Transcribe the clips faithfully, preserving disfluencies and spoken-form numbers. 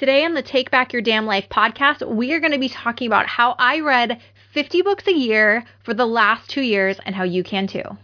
Today on the Take Back Your Damn Life podcast, we are going to be talking about how I read fifty books a year for the last two years and how you can too.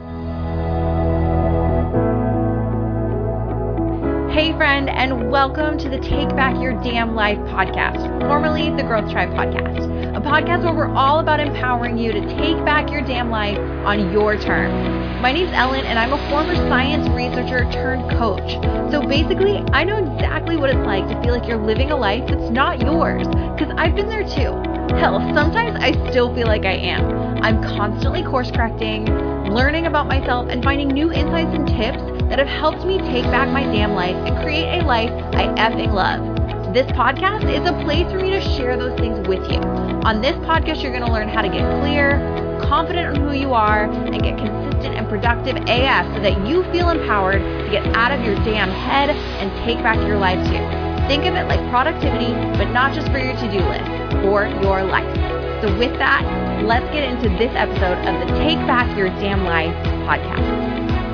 Hey friend, and welcome to the Take Back Your Damn Life podcast, formerly the Growth Tribe podcast, a podcast where we're all about empowering you to take back your damn life on your terms. My name's Ellen, and I'm a former science researcher turned coach. So basically, I know exactly what it's like to feel like you're living a life that's not yours, because I've been there too. Hell, sometimes I still feel like I am. I'm constantly course correcting, learning about myself, and finding new insights and tips that have helped me take back my damn life and create a life I effing love. This podcast is a place for me to share those things with you. On this podcast, you're going to learn how to get clear, confident in who you are, and get consistent and productive A F so that you feel empowered to get out of your damn head and take back your life too. Think of it like productivity, but not just for your to-do list, for your life. So with that, let's get into this episode of the Take Back Your Damn Life podcast.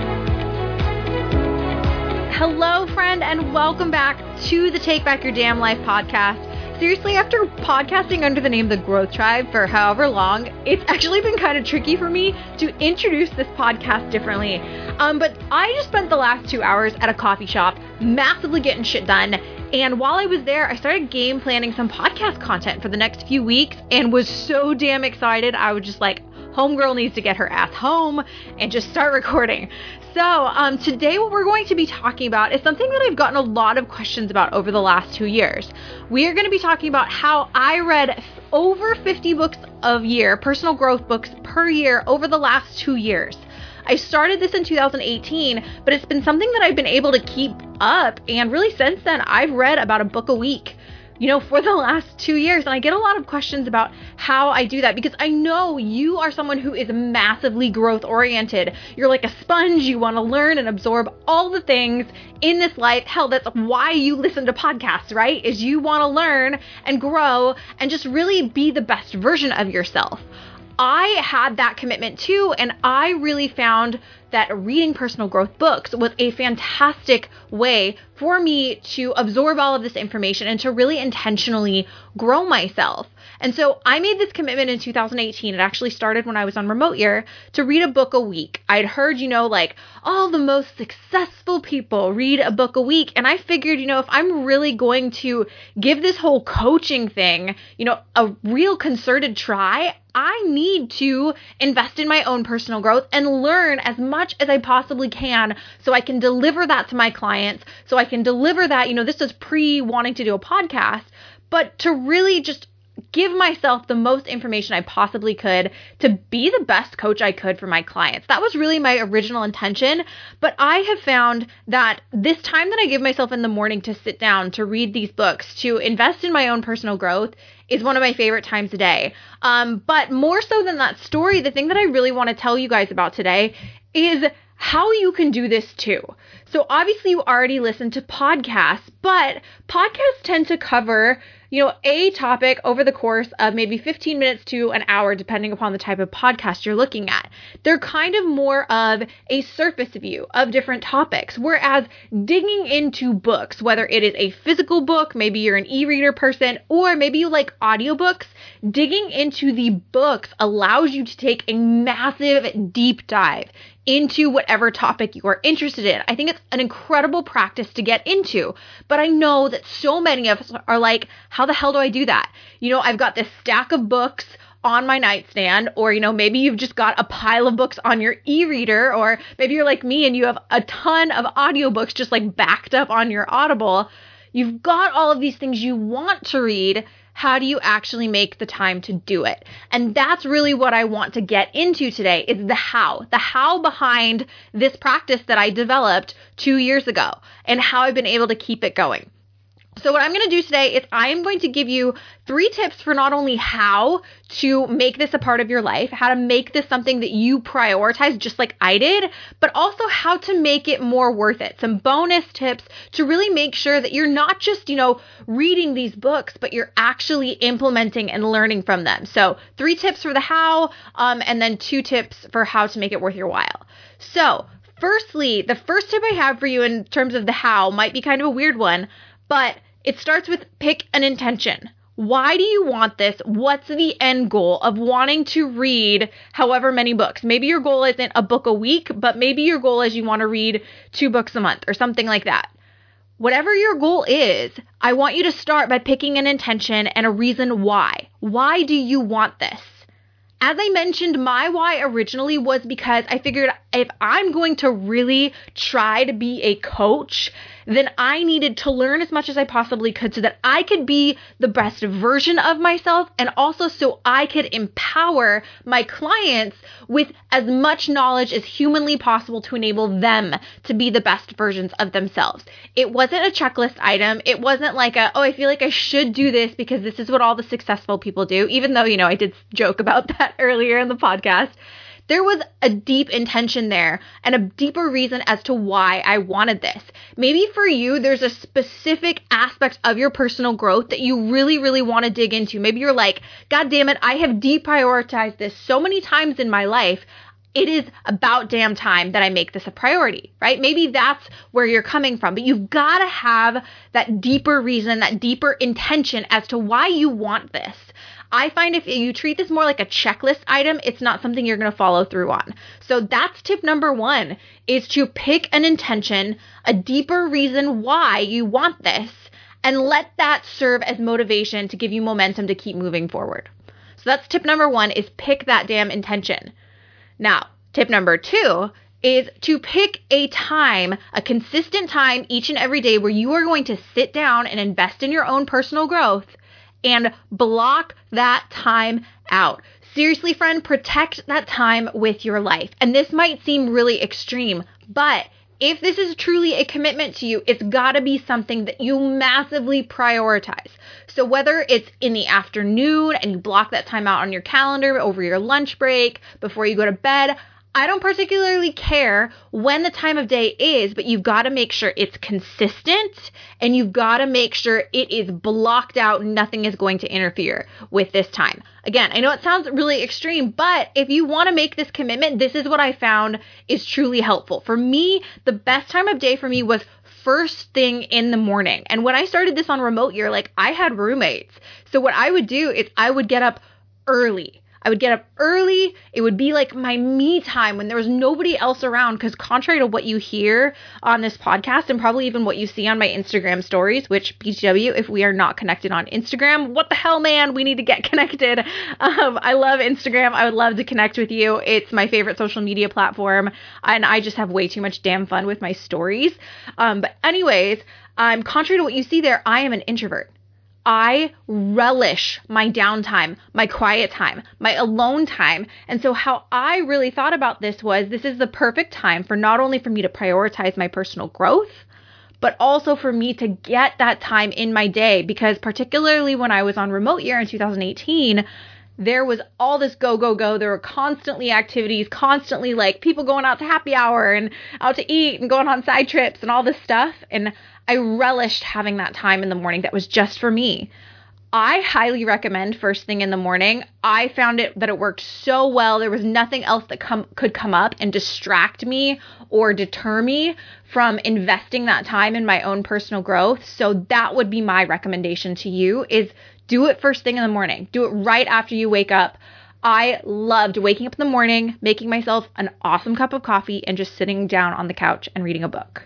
Hello, friend, and welcome back to the Take Back Your Damn Life podcast. Seriously, after podcasting under the name The Growth Tribe for however long, it's actually been kind of tricky for me to introduce this podcast differently. Um, but I just spent the last two hours at a coffee shop, massively getting shit done. And while I was there, I started game planning some podcast content for the next few weeks and was so damn excited. I was just like, homegirl needs to get her ass home and just start recording. So um, today what we're going to be talking about is something that I've gotten a lot of questions about over the last two years. We are going to be talking about how I read over fifty books a year, personal growth books per year over the last two years. I started this in two thousand eighteen, but it's been something that I've been able to keep up, and really since then I've read about a book a week, you know, for the last two years. And I get a lot of questions about how I do that because I know you are someone who is massively growth oriented. You're like a sponge. You want to learn and absorb all the things in this life. Hell, that's why you listen to podcasts, right? Is you want to learn and grow and just really be the best version of yourself. I had that commitment too, and I really found that reading personal growth books was a fantastic way for me to absorb all of this information and to really intentionally grow myself. And so I made this commitment in two thousand eighteen. It actually started when I was on remote year to read a book a week. I'd heard, you know, like all the most successful people read a book a week. And I figured, you know, if I'm really going to give this whole coaching thing, you know, a real concerted try, I need to invest in my own personal growth and learn as much as I possibly can so I can deliver that to my clients, so I can deliver that, you know, this is pre wanting to do a podcast, but to really just give myself the most information I possibly could to be the best coach I could for my clients. That was really my original intention, but I have found that this time that I give myself in the morning to sit down, to read these books, to invest in my own personal growth is one of my favorite times a day. Um, but more so than that story, the thing that I really want to tell you guys about today is how you can do this too. So obviously you already listen to podcasts, but podcasts tend to cover, you know, a topic over the course of maybe fifteen minutes to an hour, depending upon the type of podcast you're looking at. They're kind of more of a surface view of different topics, whereas digging into books, whether it is a physical book, maybe you're an e-reader person, or maybe you like audiobooks, digging into the books allows you to take a massive deep dive into whatever topic you are interested in. I think it's an incredible practice to get into, but I know that so many of us are like, how the hell do I do that? You know, I've got this stack of books on my nightstand, or, you know, maybe you've just got a pile of books on your e-reader, or maybe you're like me and you have a ton of audiobooks just like backed up on your Audible. You've got all of these things you want to read. How do you actually make the time to do it? And that's really what I want to get into today is the how, the how behind this practice that I developed two years ago and how I've been able to keep it going. So what I'm going to do today is I am going to give you three tips for not only how to make this a part of your life, how to make this something that you prioritize just like I did, but also how to make it more worth it. Some bonus tips to really make sure that you're not just, you know, reading these books, but you're actually implementing and learning from them. So three tips for the how, um, and then two tips for how to make it worth your while. So firstly, the first tip I have for you in terms of the how might be kind of a weird one, but It starts with pick an intention. Why do you want this? What's the end goal of wanting to read however many books? Maybe your goal isn't a book a week, but maybe your goal is you want to read two books a month or something like that. Whatever your goal is, I want you to start by picking an intention and a reason why. Why do you want this? As I mentioned, my why originally was because I figured if I'm going to really try to be a coach, then I needed to learn as much as I possibly could so that I could be the best version of myself, and also so I could empower my clients with as much knowledge as humanly possible to enable them to be the best versions of themselves. It wasn't a checklist item. It wasn't like a, oh, I feel like I should do this because this is what all the successful people do, even though, you know, I did joke about that earlier in the podcast. There was a deep intention there and a deeper reason as to why I wanted this. Maybe for you, there's a specific aspect of your personal growth that you really, really want to dig into. Maybe you're like, God damn it, I have deprioritized this so many times in my life. It is about damn time that I make this a priority, right? Maybe that's where you're coming from, but you've got to have that deeper reason, that deeper intention as to why you want this. I find if you treat this more like a checklist item, it's not something you're going to follow through on. So that's tip number one, is to pick an intention, a deeper reason why you want this, and let that serve as motivation to give you momentum to keep moving forward. So that's tip number one, is pick that damn intention. Now, tip number two is to pick a time, a consistent time each and every day where you are going to sit down and invest in your own personal growth and block that time out. Seriously, friend, protect that time with your life. And this might seem really extreme, but if this is truly a commitment to you, it's got to be something that you massively prioritize. So whether it's in the afternoon and you block that time out on your calendar over your lunch break, before you go to bed, I don't particularly care when the time of day is, but you've got to make sure it's consistent and you've got to make sure it is blocked out. Nothing is going to interfere with this time. Again, I know it sounds really extreme, but if you want to make this commitment, this is what I found is truly helpful. For me, the best time of day for me was first thing in the morning. And when I started this on Remote Year, like I had roommates. So what I would do is I would get up early. I would get up early. It would be like my me time when there was nobody else around, because contrary to what you hear on this podcast and probably even what you see on my Instagram stories, which B T W, if we are not connected on Instagram, what the hell, man, we need to get connected. Um, I love Instagram. I would love to connect with you. It's my favorite social media platform, and I just have way too much damn fun with my stories. Um, but anyways, um, contrary to what you see there, I am an introvert. I relish my downtime, my quiet time, my alone time. And so how I really thought about this was, this is the perfect time for not only for me to prioritize my personal growth, but also for me to get that time in my day. Because particularly when I was on Remote Year in two thousand eighteen, there was all this go, go, go. There were constantly activities, constantly like people going out to happy hour and out to eat and going on side trips and all this stuff. And I relished having that time in the morning that was just for me. I highly recommend first thing in the morning. I found it that it worked so well. There was nothing else that come, could come up and distract me or deter me from investing that time in my own personal growth. So that would be my recommendation to you, is do it first thing in the morning. Do it right after you wake up. I loved waking up in the morning, making myself an awesome cup of coffee, and just sitting down on the couch and reading a book.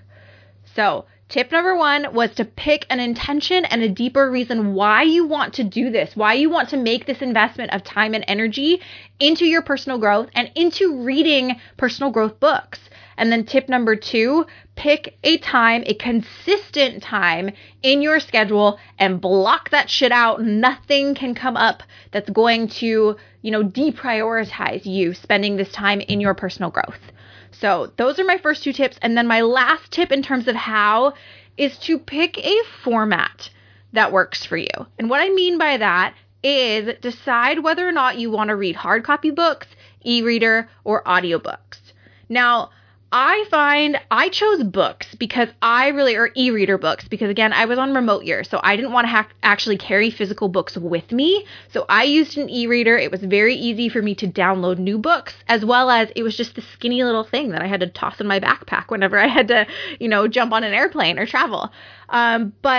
So tip number one was to pick an intention and a deeper reason why you want to do this, why you want to make this investment of time and energy into your personal growth and into reading personal growth books. And then tip number two, pick a time, a consistent time in your schedule and block that shit out. Nothing can come up that's going to, you know, deprioritize you spending this time in your personal growth. So those are my first two tips. And then my last tip in terms of how is to pick a format that works for you. And what I mean by that is decide whether or not you want to read hard copy books, e-reader, or audiobooks. Now, I find I chose books because I really, or e-reader books, because again, I was on Remote Year, so I didn't want to ha- actually carry physical books with me. So I used an e-reader. It was very easy for me to download new books, as well as it was just the skinny little thing that I had to toss in my backpack whenever I had to, you know, jump on an airplane or travel. Um, but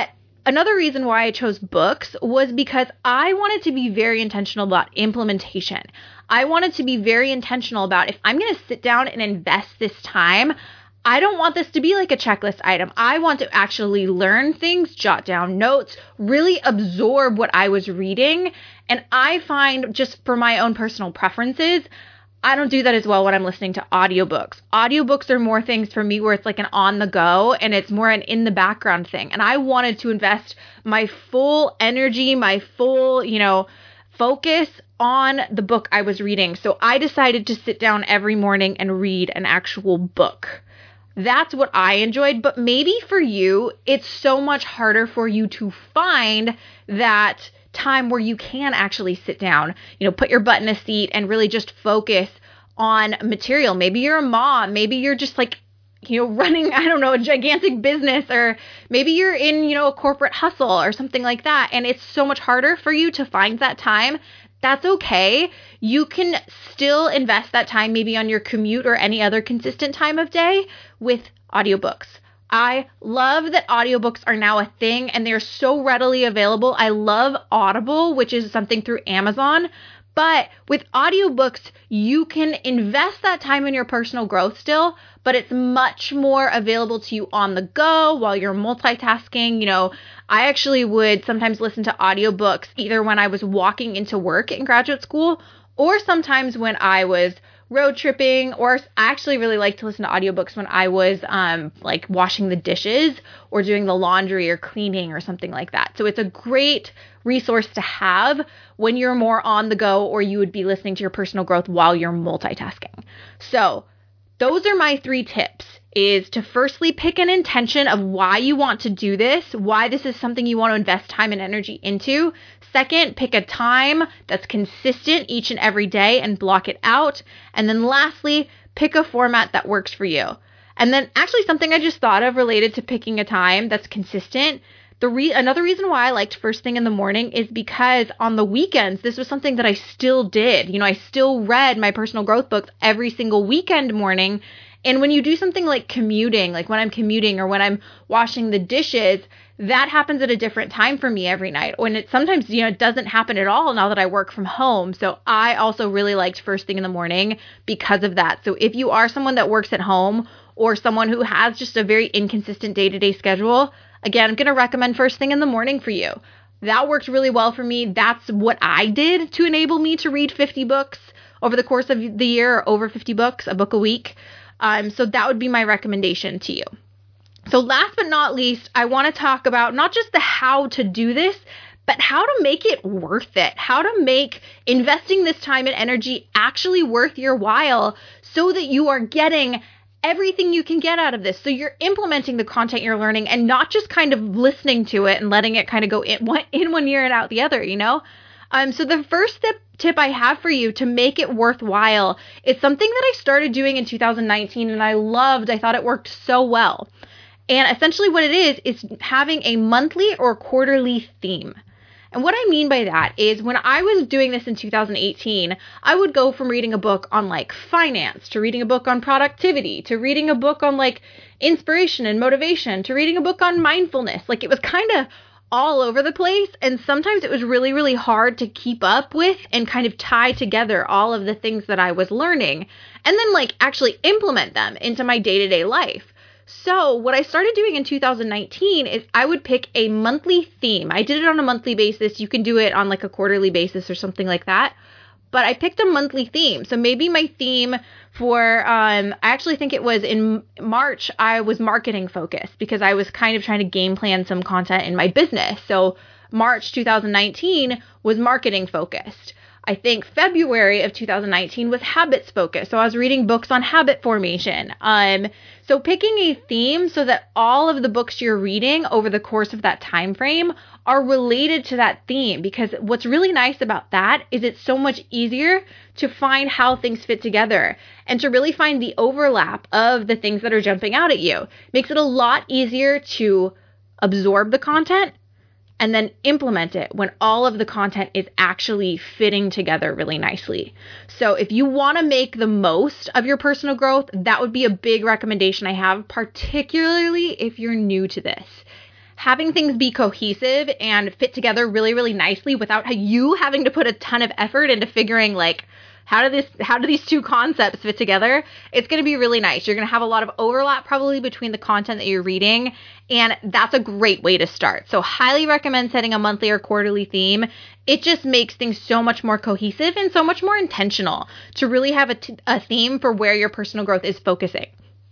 another reason why I chose books was because I wanted to be very intentional about implementation. I wanted to be very intentional about if I'm going to sit down and invest this time, I don't want this to be like a checklist item. I want to actually learn things, jot down notes, really absorb what I was reading. And I find, just for my own personal preferences, I don't do that as well when I'm listening to audiobooks. Audiobooks are more things for me where it's like an on the go and it's more an in the background thing. And I wanted to invest my full energy, my full, you know, focus on the book I was reading. So I decided to sit down every morning and read an actual book. That's what I enjoyed, but maybe for you, it's so much harder for you to find that time where you can actually sit down, you know, put your butt in a seat and really just focus on material. Maybe you're a mom, maybe you're just like, you know, running, I don't know, a gigantic business, or maybe you're in, you know, a corporate hustle or something like that. And it's so much harder for you to find that time. That's okay. You can still invest that time maybe on your commute or any other consistent time of day with audiobooks. I love that audiobooks are now a thing and they're so readily available. I love Audible, which is something through Amazon. But with audiobooks, you can invest that time in your personal growth still, but it's much more available to you on the go while you're multitasking. You know, I actually would sometimes listen to audiobooks either when I was walking into work in graduate school or sometimes when I was road tripping, or I actually really like to listen to audiobooks when I was um, like washing the dishes or doing the laundry or cleaning or something like that. So it's a great resource to have when you're more on the go or you would be listening to your personal growth while you're multitasking. So those are my three tips, is to firstly pick an intention of why you want to do this, why this is something you want to invest time and energy into. Second, pick a time that's consistent each and every day and block it out. And then lastly, pick a format that works for you. And then actually something I just thought of related to picking a time that's consistent. The re- another reason why I liked first thing in the morning is because on the weekends, this was something that I still did. You know, I still read my personal growth books every single weekend morning. And when you do something like commuting, like when I'm commuting or when I'm washing the dishes, that happens at a different time for me every night. When it sometimes, you know, it doesn't happen at all now that I work from home. So I also really liked first thing in the morning because of that. So if you are someone that works at home or someone who has just a very inconsistent day-to-day schedule, again, I'm going to recommend first thing in the morning for you. That worked really well for me. That's what I did to enable me to read fifty books over the course of the year, or over fifty books, a book a week. Um, so that would be my recommendation to you. So last but not least, I want to talk about not just the how to do this, but how to make it worth it, how to make investing this time and energy actually worth your while so that you are getting everything you can get out of this. So you're implementing the content you're learning and not just kind of listening to it and letting it kind of go in one, in one ear and out the other, you know? Um, so the first tip, tip I have for you to make it worthwhile is something that I started doing in two thousand nineteen and I loved. I thought it worked so well. And essentially what it is, is having a monthly or quarterly theme. And what I mean by that is when I was doing this in two thousand eighteen, I would go from reading a book on like finance to reading a book on productivity to reading a book on like inspiration and motivation to reading a book on mindfulness. Like it was kind of all over the place. And sometimes it was really, really hard to keep up with and kind of tie together all of the things that I was learning and then like actually implement them into my day-to-day life. So what I started doing in two thousand nineteen is I would pick a monthly theme. I did it on a monthly basis. You can do it on like a quarterly basis or something like that. But I picked a monthly theme. So maybe my theme for, um, I actually think it was in March, I was marketing focused because I was kind of trying to game plan some content in my business. So March two thousand nineteen was marketing focused. I think February of two thousand nineteen was habits focused. So I was reading books on habit formation. Um, so picking a theme so that all of the books you're reading over the course of that time frame are related to that theme, because what's really nice about that is it's so much easier to find how things fit together and to really find the overlap of the things that are jumping out at you. Makes it a lot easier to absorb the content and then implement it when all of the content is actually fitting together really nicely. So if you want to make the most of your personal growth, that would be a big recommendation I have, particularly if you're new to this. having things be cohesive and fit together really, really nicely without you having to put a ton of effort into figuring like, how do this, how do these two concepts fit together? It's going to be really nice. You're going to have a lot of overlap probably between the content that you're reading, and that's a great way to start. So highly recommend setting a monthly or quarterly theme. It just makes things so much more cohesive and so much more intentional to really have a, t- a theme for where your personal growth is focusing.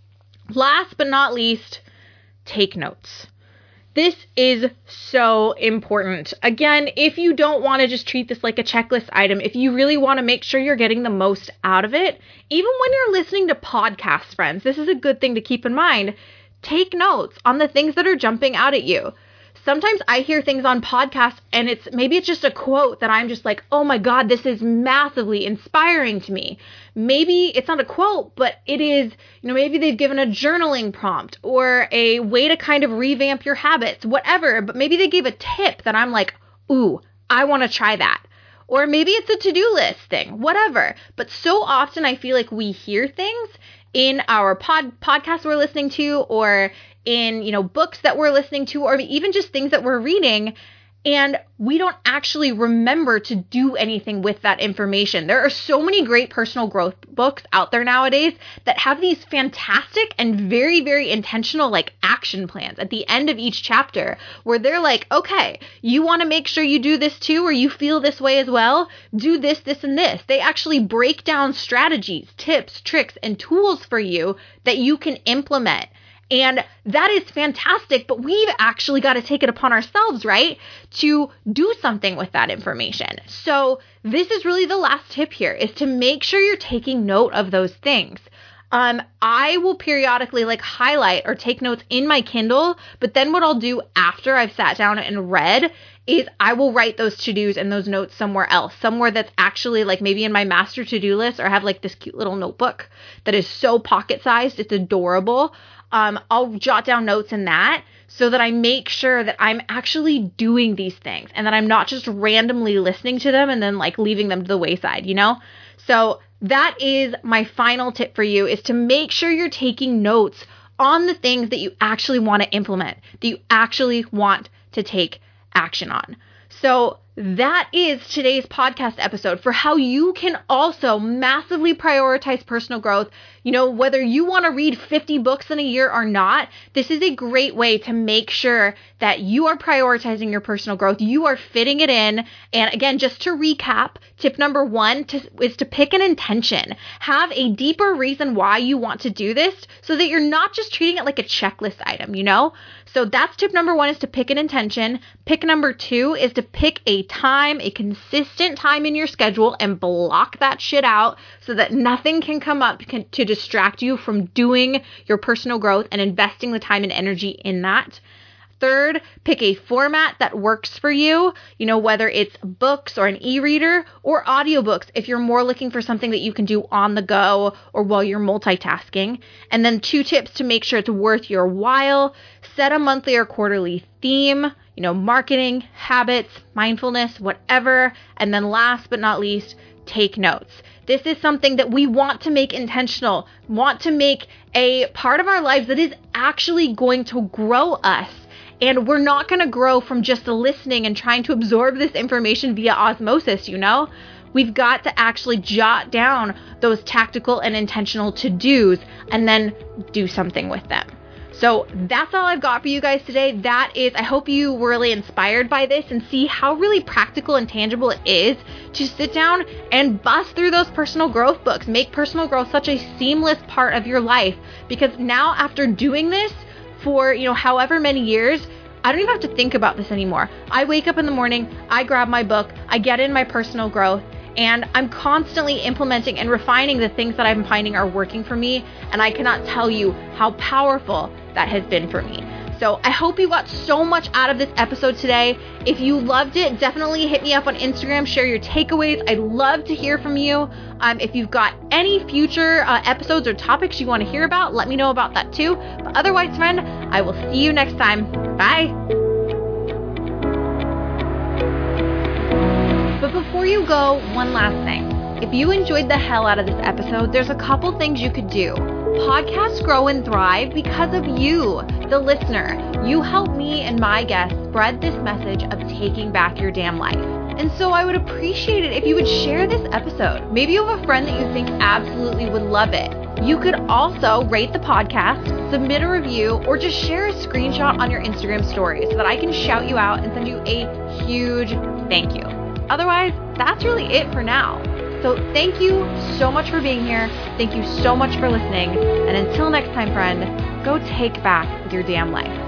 Last but not least, take notes. This is so important. Again, if you don't want to just treat this like a checklist item, if you really want to make sure you're getting the most out of it, even when you're listening to podcasts, friends, this is a good thing to keep in mind. Take notes on the things that are jumping out at you. Sometimes I hear things on podcasts and it's maybe it's just a quote that I'm just like, oh my God, this is massively inspiring to me. Maybe it's not a quote, but it is, you know, maybe they've given a journaling prompt or a way to kind of revamp your habits, whatever. But maybe they gave a tip that I'm like, ooh, I want to try that. Or maybe it's a to-do list thing, whatever. But so often I feel like we hear things in our pod podcasts we're listening to, or in, you know, books that we're listening to, or even just things that we're reading, and we don't actually remember to do anything with that information. There are so many great personal growth books out there nowadays that have these fantastic and very, very intentional like action plans at the end of each chapter where they're like, okay, you want to make sure you do this too, or you feel this way as well, do this, this, and this. They actually break down strategies, tips, tricks, and tools for you that you can implement. And that is fantastic, but we've actually got to take it upon ourselves, right, to do something with that information. So this is really the last tip here, is to make sure you're taking note of those things. Um, I will periodically like highlight or take notes in my Kindle, but then what I'll do after I've sat down and read is I will write those to-dos and those notes somewhere else, somewhere that's actually like maybe in my master to-do list, or I have like this cute little notebook that is so pocket-sized, it's adorable. Um, I'll jot down notes in that so that I make sure that I'm actually doing these things and that I'm not just randomly listening to them and then like leaving them to the wayside, you know? So that is my final tip for you, is to make sure you're taking notes on the things that you actually want to implement, that you actually want to take action on. So that is today's podcast episode for how you can also massively prioritize personal growth. You know, whether you want to read fifty books in a year or not, this is a great way to make sure that you are prioritizing your personal growth. You are fitting it in. And again, just to recap, tip number one to, is to pick an intention. Have a deeper reason why you want to do this so that you're not just treating it like a checklist item, you know? So that's tip number one, is to pick an intention. Pick number two is to pick a time, a consistent time in your schedule, and block that shit out so that nothing can come up can, to distract you from doing your personal growth and investing the time and energy in that. Third, pick a format that works for you, you know, whether it's books or an e-reader or audiobooks if you're more looking for something that you can do on the go or while you're multitasking. And then two tips to make sure it's worth your while: set a monthly or quarterly theme, you know, marketing, habits, mindfulness, whatever. And then last but not least, take notes. This is something that we want to make intentional, want to make a part of our lives that is actually going to grow us. And we're not going to grow from just listening and trying to absorb this information via osmosis, you know? We've got to actually jot down those tactical and intentional to-dos and then do something with them. So that's all I've got for you guys today. That is, I hope you were really inspired by this and see how really practical and tangible it is to sit down and bust through those personal growth books. Make personal growth such a seamless part of your life, because now after doing this for, you know, however many years, I don't even have to think about this anymore. I wake up in the morning, I grab my book, I get in my personal growth, and I'm constantly implementing and refining the things that I'm finding are working for me. And I cannot tell you how powerful that has been for me. So I hope you got so much out of this episode today. If you loved it, definitely hit me up on Instagram, share your takeaways. I'd love to hear from you. Um, if you've got any future uh, episodes or topics you want to hear about, let me know about that too. But otherwise, friend, I will see you next time. Bye. But before you go, one last thing. If you enjoyed the hell out of this episode, there's a couple things you could do. Podcasts grow and thrive because of you, the listener. You help me and my guests spread this message of taking back your damn life. And so I would appreciate it if you would share this episode. Maybe you have a friend that you think absolutely would love it. You could also rate the podcast, submit a review, or just share a screenshot on your Instagram story so that I can shout you out and send you a huge thank you. Otherwise, that's really it for now. So thank you so much for being here. Thank you so much for listening. And until next time, friend, go take back your damn life.